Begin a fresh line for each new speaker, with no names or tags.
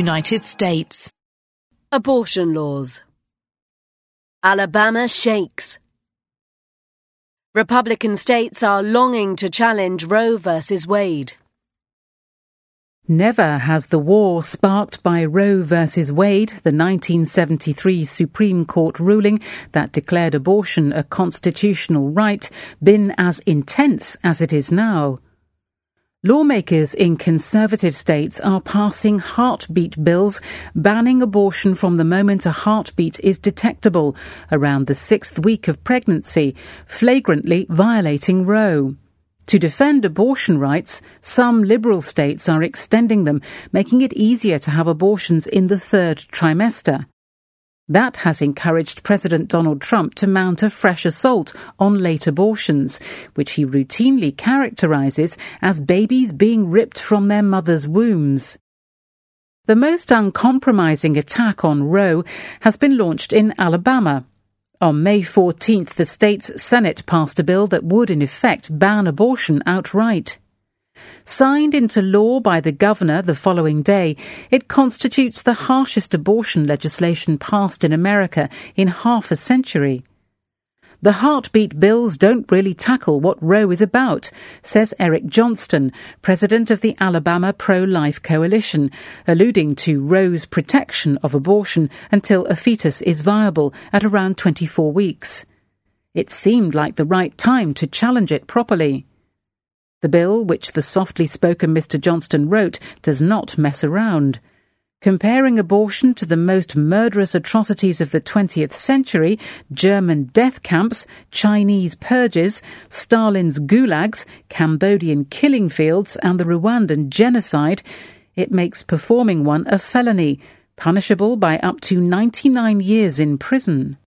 United States.
Abortion laws. Alabama shakes. Republican states are longing to challenge Roe v. Wade.
Never has the war sparked by Roe v. Wade, the 1973 Supreme Court ruling that declared abortion a constitutional right, been as intense as it is now. Lawmakers in conservative states are passing heartbeat bills banning abortion from the moment a heartbeat is detectable, around the 6th week of pregnancy, flagrantly violating Roe. To defend abortion rights, some liberal states are extending them, making it easier to have abortions in the 3rd trimester. That has encouraged President Donald Trump to mount a fresh assault on late abortions, which he routinely characterizes as babies being ripped from their mothers' wombs. The most uncompromising attack on Roe has been launched in Alabama. On May 14th, the state's Senate passed a bill that would, in effect, ban abortion outright. Signed into law by the governor the following day, it constitutes the harshest abortion legislation passed in America in half a century. The heartbeat bills don't really tackle what Roe is about, says Eric Johnston, president of the Alabama Pro-Life Coalition, alluding to Roe's protection of abortion until a fetus is viable at around 24 weeks. It seemed like the right time to challenge it properly. The bill, which the softly spoken Mr. Johnston wrote, does not mess around. Comparing abortion to the most murderous atrocities of the 20th century, German death camps, Chinese purges, Stalin's gulags, Cambodian killing fields, and the Rwandan genocide, it makes performing one a felony, punishable by up to 99 years in prison.